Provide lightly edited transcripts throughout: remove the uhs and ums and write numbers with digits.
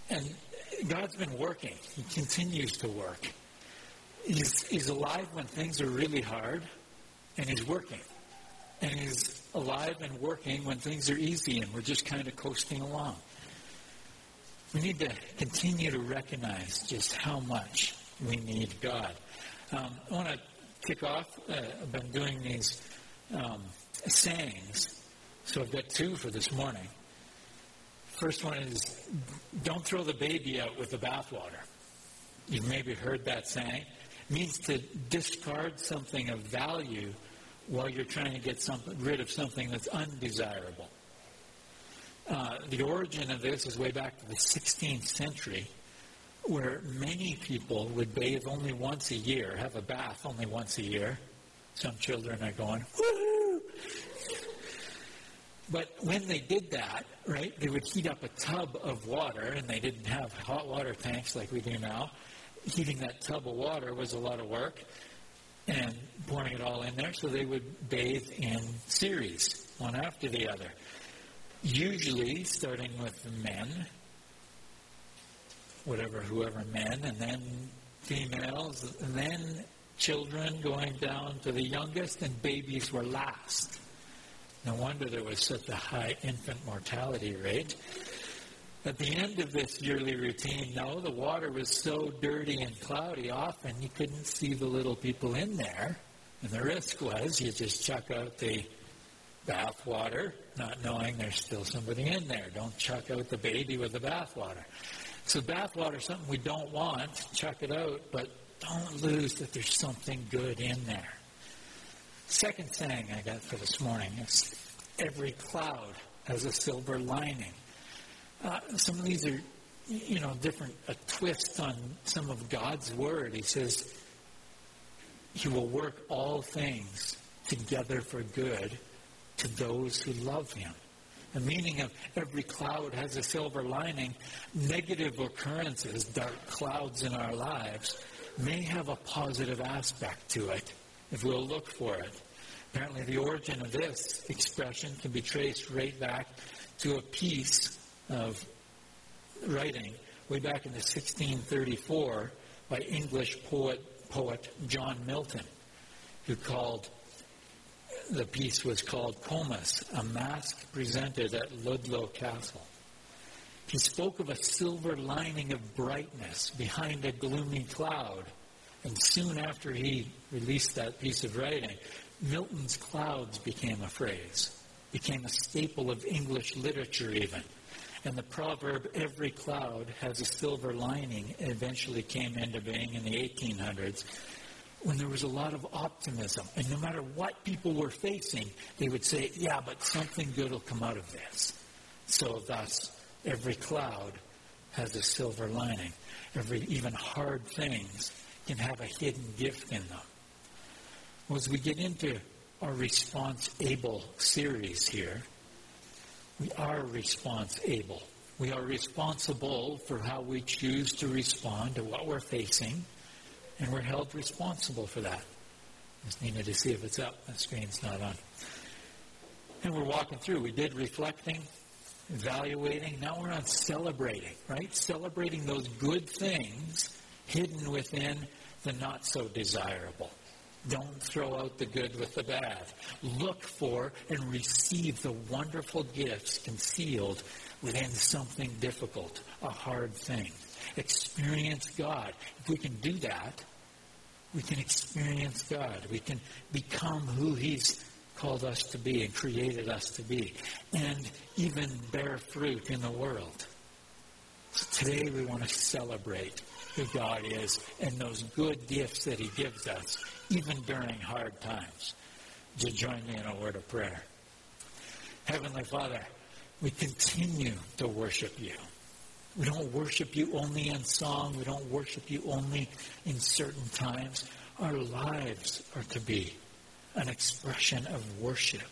And God's been working. He continues to work. He's alive when things are really hard, and he's working. And he's alive and working when things are easy and we're just kind of coasting along. We need to continue to recognize just how much we need God. I want to kick off. I've been doing these sayings, so I've got two for this morning. First one is, don't throw the baby out with the bathwater. You've maybe heard that saying. It means to discard something of value while you're trying to get rid of something that's undesirable. The origin of this is way back to the 16th century, where many people would bathe only once a year, have a bath only once a year. Some children are going, woo! But when they did that, right, they would heat up a tub of water, and they didn't have hot water tanks like we do now. Heating that tub of water was a lot of work, and pouring it all in there, so they would bathe in series, one after the other. Usually starting with the men, whoever men, and then females, and then children going down to the youngest, and babies were last. No wonder there was such a high infant mortality rate. At the end of this yearly routine, no, the water was so dirty and cloudy, often you couldn't see the little people in there. And the risk was you just chuck out the bath water, not knowing there's still somebody in there. Don't chuck out the baby with the bath water. So bath water is something we don't want. Chuck it out, but don't lose that there's something good in there. Second saying I got for this morning is, every cloud has a silver lining. Some of these are, different, a twist on some of God's word. He says, He will work all things together for good to those who love Him. The meaning of every cloud has a silver lining. Negative occurrences, dark clouds in our lives, may have a positive aspect to it if we'll look for it. Apparently the origin of this expression can be traced right back to a piece of writing way back in the 1634 by English poet John Milton, who the piece was called Comus, a Masque Presented at Ludlow Castle. He spoke of a silver lining of brightness behind a gloomy cloud, and soon after he released that piece of writing, Milton's clouds became a phrase, became a staple of English literature even. And the proverb, every cloud has a silver lining, eventually came into being in the 1800s, when there was a lot of optimism. And no matter what people were facing, they would say, yeah, but something good will come out of this. So thus, every cloud has a silver lining. Even hard things can have a hidden gift in them. Well, as we get into our Response Able series here, we are response able. We are responsible for how we choose to respond to what we're facing, and we're held responsible for that. Just needed to see if it's up. The screen's not on. And we're walking through. We did reflecting, evaluating. Now we're on celebrating, right? Celebrating those good things hidden within the not so desirable. Don't throw out the good with the bad. Look for and receive the wonderful gifts concealed within something difficult, a hard thing. Experience God. If we can do that, we can experience God. We can become who He's called us to be and created us to be, and even bear fruit in the world. So today we want to celebrate who God is and those good gifts that He gives us, even during hard times. Would you join me in a word of prayer? Heavenly Father, we continue to worship You. We don't worship You only in song. We don't worship You only in certain times. Our lives are to be an expression of worship,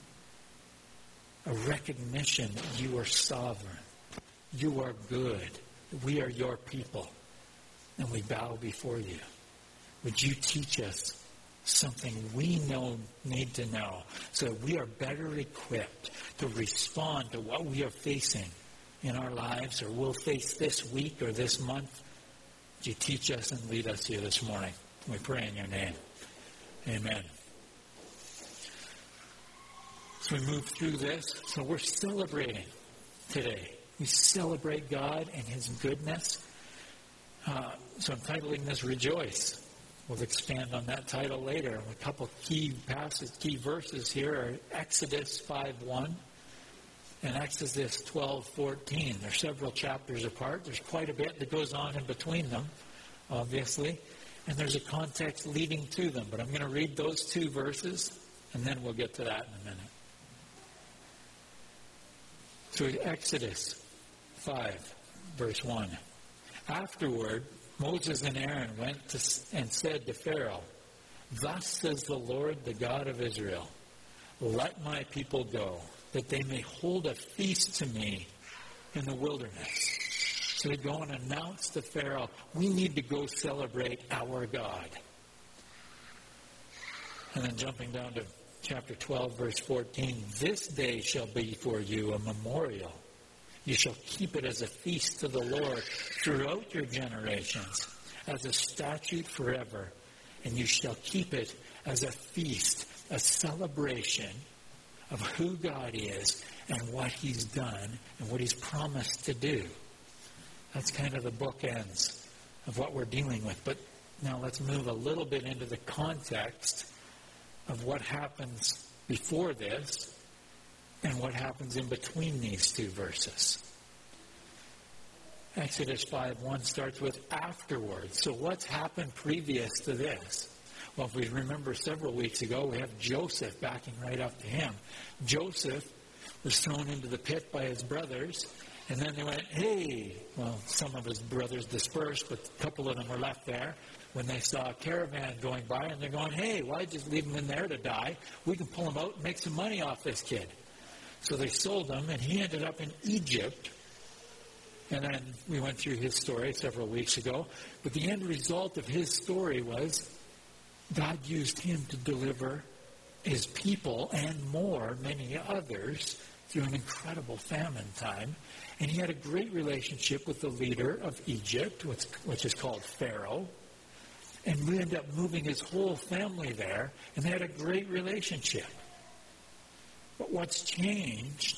a recognition that You are sovereign, You are good, we are Your people, and we bow before You. Would You teach us something we need to know so that we are better equipped to respond to what we are facing in our lives or we'll face this week or this month, would you teach us and lead us here this morning? We pray in your name. Amen. So we move through this. So we're celebrating today. We celebrate God and His goodness. So I'm titling this Rejoice. We'll expand on that title later. A couple key verses here are Exodus 5:1 and Exodus 12:14. They're several chapters apart. There's quite a bit that goes on in between them, obviously. And there's a context leading to them. But I'm going to read those two verses, and then we'll get to that in a minute. So Exodus 5, verse 1. Afterward, Moses and Aaron went and said to Pharaoh, "Thus says the Lord, the God of Israel, let my people go, that they may hold a feast to me in the wilderness." So they go and announce to Pharaoh, we need to go celebrate our God. And then jumping down to chapter 12, verse 14, "This day shall be for you a memorial. You shall keep it as a feast to the Lord throughout your generations, as a statute forever. And you shall keep it as a feast, a celebration of who God is and what He's done and what He's promised to do." That's kind of the bookends of what we're dealing with. But now let's move a little bit into the context of what happens before this and what happens in between these two verses. Exodus 5:1 starts with afterwards. So what's happened previous to this? Well, if we remember several weeks ago, we have Joseph backing right up to him. Joseph was thrown into the pit by his brothers, and then they went, hey, well, some of his brothers dispersed, but a couple of them were left there when they saw a caravan going by, and they're going, hey, why just leave him in there to die? We can pull him out and make some money off this kid. So they sold him, and he ended up in Egypt. And then we went through his story several weeks ago. But the end result of his story was God used him to deliver His people and many others, through an incredible famine time. And he had a great relationship with the leader of Egypt, which is called Pharaoh. And we ended up moving his whole family there, and they had a great relationship. But what's changed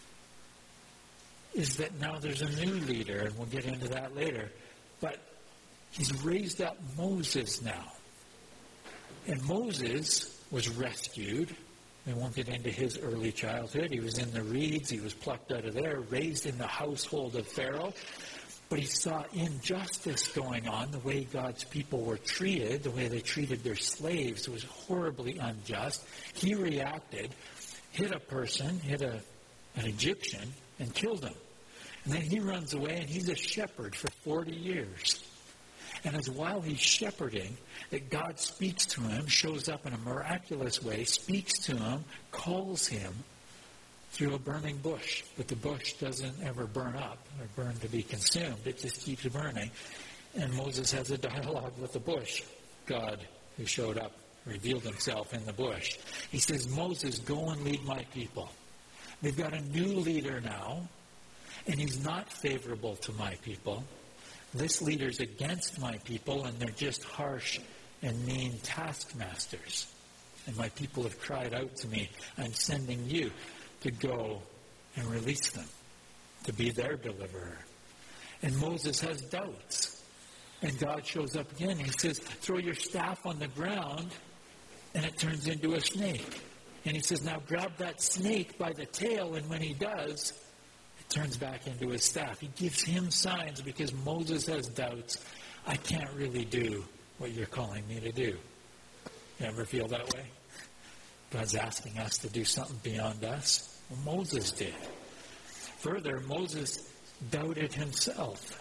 is that now there's a new leader, and we'll get into that later. But He's raised up Moses now. And Moses was rescued. We won't get into his early childhood. He was in the reeds. He was plucked out of there, raised in the household of Pharaoh. But he saw injustice going on, the way God's people were treated, the way they treated their slaves. It was horribly unjust. He reacted, hit a person, hit an Egyptian, and killed him. And then he runs away, and he's a shepherd for 40 years. And as while he's shepherding, that God speaks to him, shows up in a miraculous way, speaks to him, calls him through a burning bush. But the bush doesn't ever burn up or burn to be consumed. It just keeps burning. And Moses has a dialogue with the bush. God, who showed up, revealed Himself in the bush. He says, Moses, go and lead my people. They've got a new leader now, and he's not favorable to my people. This leader's against my people, and they're just harsh and mean taskmasters. And my people have cried out to me, I'm sending you to go and release them, to be their deliverer. And Moses has doubts. And God shows up again. He says, throw your staff on the ground, and it turns into a snake. And he says, now grab that snake by the tail, and when he does, it turns back into his staff. He gives him signs because Moses has doubts. I can't really do what you're calling me to do. You ever feel that way? God's asking us to do something beyond us. Well, Moses did. Further, Moses doubted himself.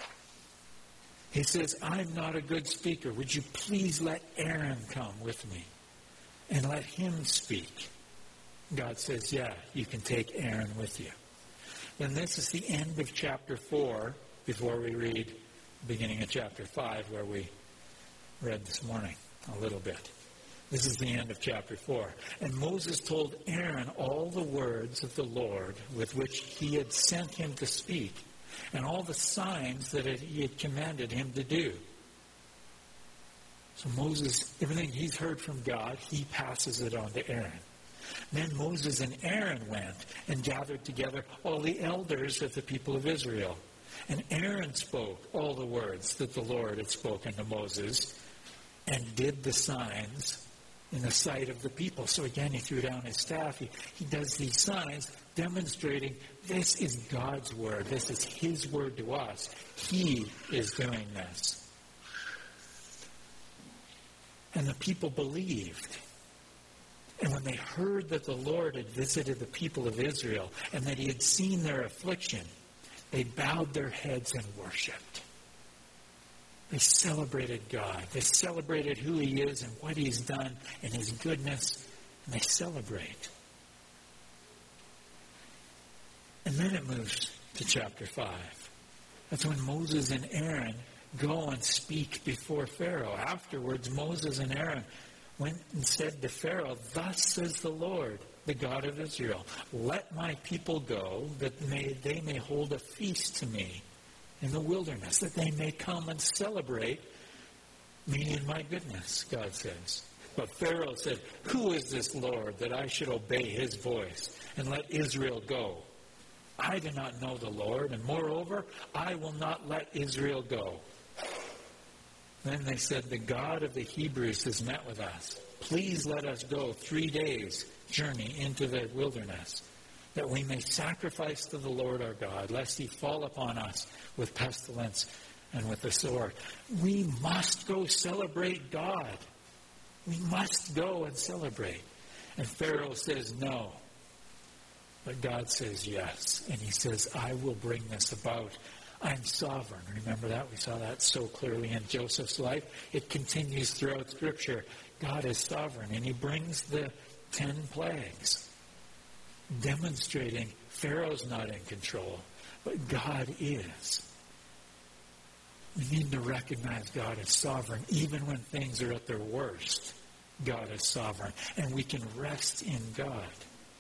He says, I'm not a good speaker. Would you please let Aaron come with me and let him speak? God says, yeah, you can take Aaron with you. Then this is the end of chapter 4 before we read the beginning of chapter 5 where we read this morning a little bit. This is the end of chapter 4. And Moses told Aaron all the words of the Lord with which he had sent him to speak. and all the signs that he had commanded him to do. So Moses, everything he's heard from God, he passes it on to Aaron. Then Moses and Aaron went and gathered together all the elders of the people of Israel. And Aaron spoke all the words that the Lord had spoken to Moses and did the signs in the sight of the people. So again, he threw down his staff. He does these signs demonstrating this is God's word. This is his word to us. He is doing this. And the people believed. And when they heard that the Lord had visited the people of Israel and that he had seen their affliction, they bowed their heads and worshipped. They celebrated God. They celebrated who he is and what he's done and his goodness. And they celebrate. And then it moves to chapter 5. That's when Moses and Aaron go and speak before Pharaoh. Afterwards, Moses and Aaron went and said to Pharaoh, "Thus says the Lord, the God of Israel, let my people go, that they may hold a feast to me in the wilderness, that they may come and celebrate me in my goodness," God says. But Pharaoh said, "Who is this Lord that I should obey his voice and let Israel go? I do not know the Lord, and moreover, I will not let Israel go." Then they said, "The God of the Hebrews has met with us. Please let us go 3 days' journey into the wilderness, that we may sacrifice to the Lord our God, lest he fall upon us with pestilence and with the sword." We must go celebrate God. We must go and celebrate. And Pharaoh says no. But God says yes. And he says, "I will bring this about. I'm sovereign." Remember that? We saw that so clearly in Joseph's life. It continues throughout Scripture. God is sovereign. And he brings the 10 plagues, demonstrating Pharaoh's not in control, but God is. We need to recognize God is sovereign. Even when things are at their worst, God is sovereign. And we can rest in God.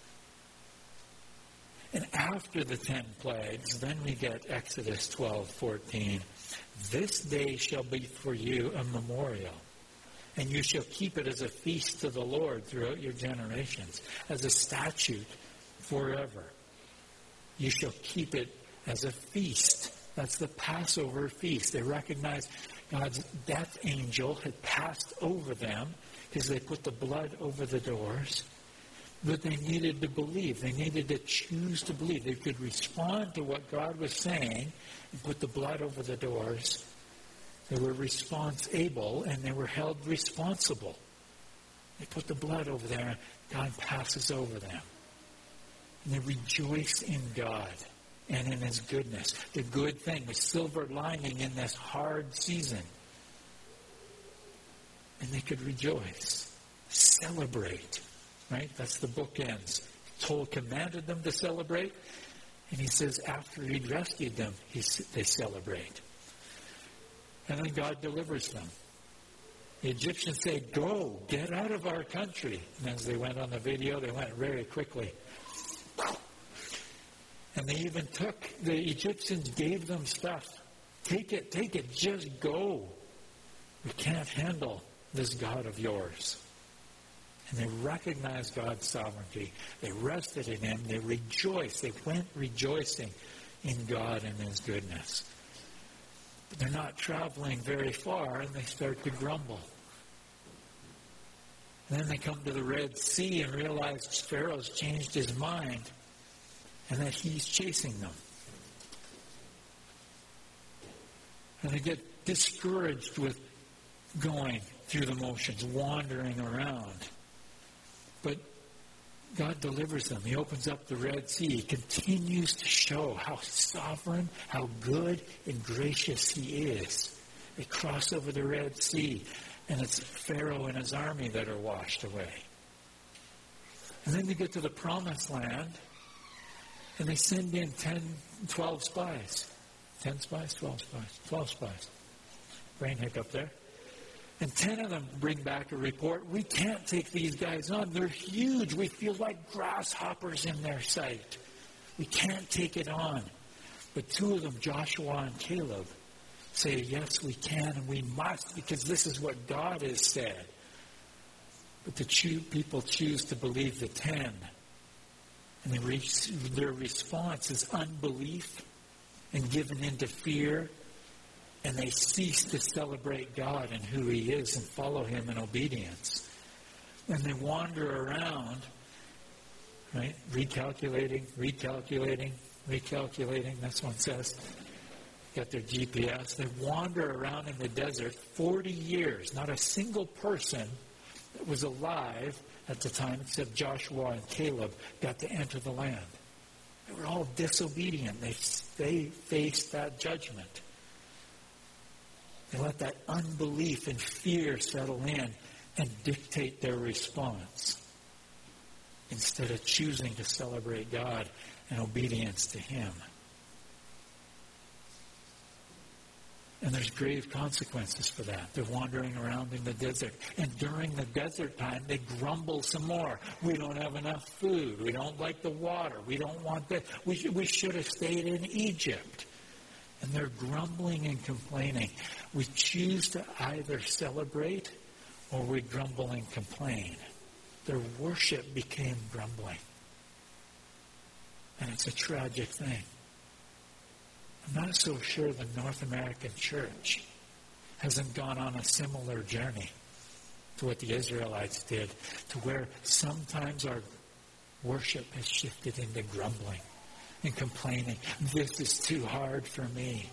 And after the 10 plagues, then we get Exodus 12:14. "This day shall be for you a memorial, and you shall keep it as a feast to the Lord throughout your generations, as a statute forever. You shall keep it as a feast." That's the Passover feast. They recognized God's death angel had passed over them because they put the blood over the doors. But they needed to believe. They needed to choose to believe. They could respond to what God was saying and put the blood over the doors. They were responsible and they were held responsible. They put the blood over there and God passes over them. And they rejoice in God and in his goodness. The good thing, the silver lining in this hard season. And they could rejoice, celebrate. Right? That's the bookends. Commanded them to celebrate. And he says after he'd rescued them, they celebrate. And then God delivers them. The Egyptians say, "Go, get out of our country." And as they went on the video, they went very quickly. And they even the Egyptians gave them stuff. Take it, just go. We can't handle this God of yours. And they recognized God's sovereignty. They rested in him. They rejoiced. They went rejoicing in God and his goodness. But they're not traveling very far, and they start to grumble. And then they come to the Red Sea and realize Pharaoh's changed his mind and that he's chasing them. And they get discouraged with going through the motions, wandering around. But God delivers them. He opens up the Red Sea. He continues to show how sovereign, how good and gracious he is. They cross over the Red Sea, and it's Pharaoh and his army that are washed away. And then they get to the Promised Land, and they send in 12 spies. 10 spies? 12 spies. 12 spies. Brain hiccup there. And 10 of them bring back a report. "We can't take these guys on. They're huge. We feel like grasshoppers in their sight. We can't take it on." But two of them, Joshua and Caleb, say, yes, we can and we must, because this is what God has said. But the people choose to believe the 10. And their response is unbelief and giving into fear. And they cease to celebrate God and who He is and follow Him in obedience. And they wander around, right? Recalculating. That's what it says. Got their GPS. They wander around in the desert 40 years. Not a single person that was alive at the time, except Joshua and Caleb, got to enter the land. They were all disobedient. They faced that judgment. They let that unbelief and fear settle in and dictate their response, instead of choosing to celebrate God and obedience to Him. And there's grave consequences for that. They're wandering around in the desert. And during the desert time, they grumble some more. We don't have enough food. We don't like the water. We don't want that. We should have stayed in Egypt. And they're grumbling and complaining. We choose to either celebrate or we grumble and complain. Their worship became grumbling. And it's a tragic thing. I'm not so sure the North American church hasn't gone on a similar journey to what the Israelites did, to where sometimes our worship has shifted into grumbling and complaining. This is too hard for me.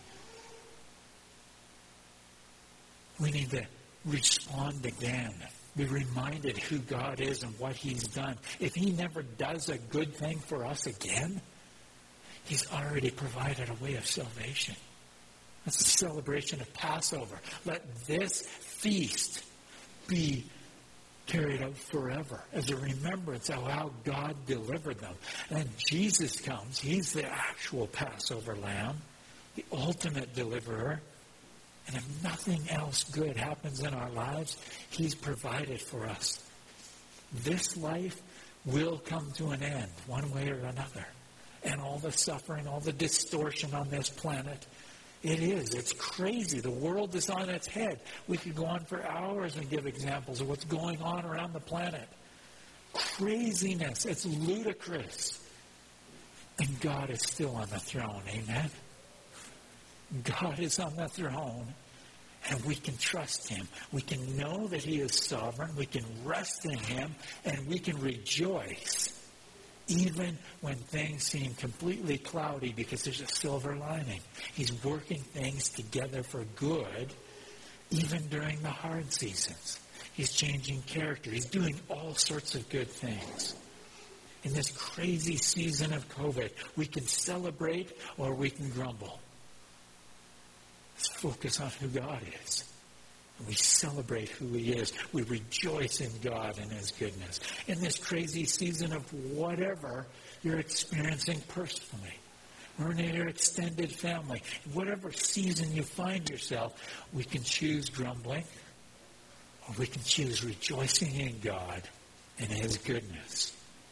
We need to respond again. Be reminded who God is and what He's done. If He never does a good thing for us again, He's already provided a way of salvation. That's the celebration of Passover. Let this feast be carried out forever as a remembrance of how God delivered them. And Jesus comes. He's the actual Passover lamb, the ultimate deliverer. And if nothing else good happens in our lives, He's provided for us. This life will come to an end one way or another. And all the suffering, all the distortion on this planet, it is. It's crazy. The world is on its head. We could go on for hours and give examples of what's going on around the planet. Craziness. It's ludicrous. And God is still on the throne. Amen? God is on the throne. And we can trust Him. We can know that He is sovereign. We can rest in Him. And we can rejoice even when things seem completely cloudy, because there's a silver lining. He's working things together for good, even during the hard seasons. He's changing character. He's doing all sorts of good things. In this crazy season of COVID, we can celebrate or we can grumble. Let's focus on who God is. We celebrate who He is. We rejoice in God and His goodness. In this crazy season of whatever you're experiencing personally, or in your extended family, whatever season you find yourself, we can choose grumbling, or we can choose rejoicing in God and His goodness.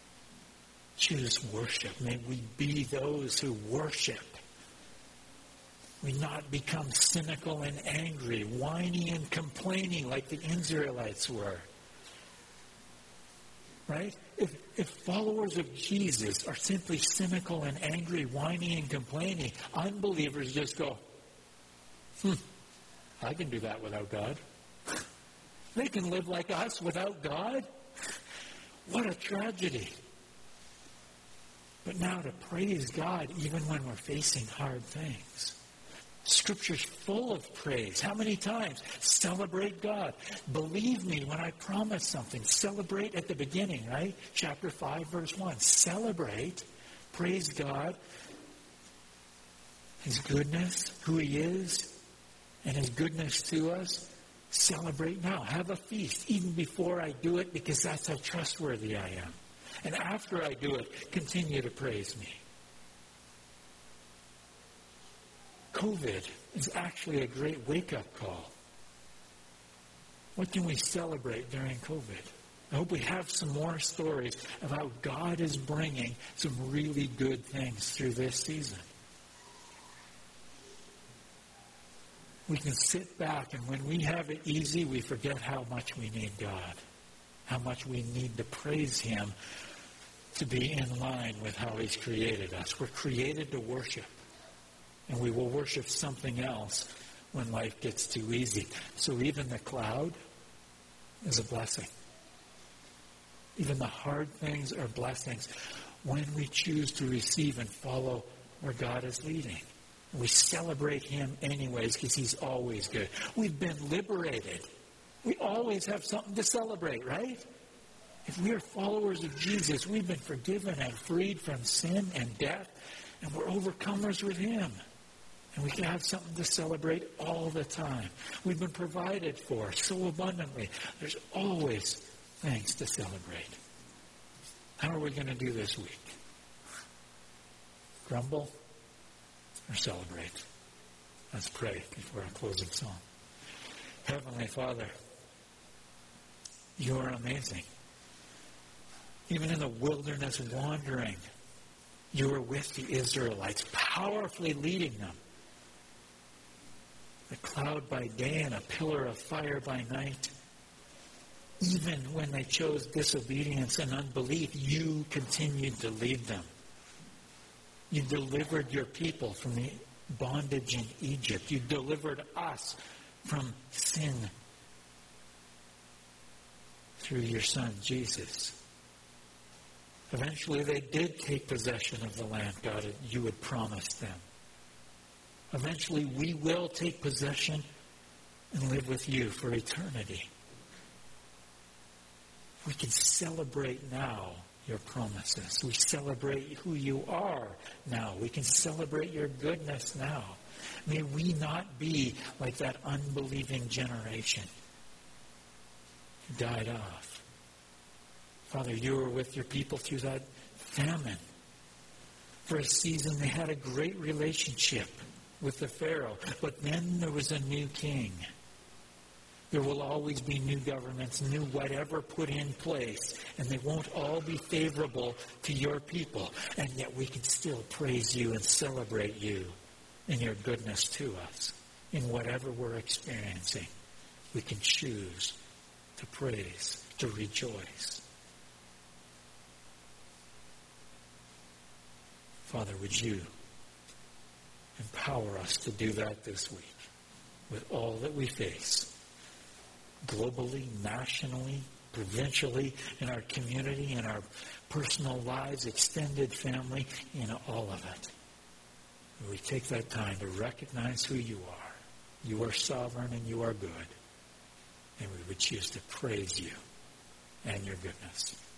Choose worship. May we be those who worship. We not become cynical and angry, whiny and complaining like the Israelites were. Right? If followers of Jesus are simply cynical and angry, whiny and complaining, unbelievers just go, I can do that without God. They can live like us without God? What a tragedy. But now to praise God even when we're facing hard things. Scripture's full of praise. How many times? Celebrate God. Believe me when I promise something. Celebrate at the beginning, right? Chapter 5, verse 1. Celebrate. Praise God. His goodness, who He is, and His goodness to us. Celebrate now. Have a feast even before I do it, because that's how trustworthy I am. And after I do it, continue to praise me. COVID is actually a great wake-up call. What can we celebrate during COVID? I hope we have some more stories of how God is bringing some really good things through this season. We can sit back, and when we have it easy, we forget how much we need God, how much we need to praise Him to be in line with how He's created us. We're created to worship, and we will worship something else when life gets too easy. So even the cloud is a blessing. Even the hard things are blessings when we choose to receive and follow where God is leading. We celebrate Him anyways because He's always good. We've been liberated. We always have something to celebrate, right? If we are followers of Jesus, we've been forgiven and freed from sin and death, and we're overcomers with Him. And we can have something to celebrate all the time. We've been provided for so abundantly. There's always things to celebrate. How are we going to do this week? Grumble or celebrate? Let's pray before our closing song. Heavenly Father, You are amazing. Even in the wilderness wandering, You were with the Israelites, powerfully leading them. A cloud by day and a pillar of fire by night. Even when they chose disobedience and unbelief, You continued to lead them. You delivered Your people from the bondage in Egypt. You delivered us from sin through Your Son, Jesus. Eventually, they did take possession of the land, God, You had promised them. Eventually, we will take possession and live with You for eternity. We can celebrate now Your promises. We celebrate who You are now. We can celebrate Your goodness now. May we not be like that unbelieving generation who died off. Father, You were with Your people through that famine. For a season, they had a great relationship with the Pharaoh. But then there was a new king. There will always be new governments, new whatever put in place, and they won't all be favorable to Your people. And yet we can still praise You and celebrate You in Your goodness to us. In whatever we're experiencing, we can choose to praise, to rejoice. Father, would You empower us to do that this week with all that we face, globally, nationally, provincially, in our community, in our personal lives, extended family, in all of it. We take that time to recognize who You are. You are sovereign and You are good. And we would choose to praise You and Your goodness.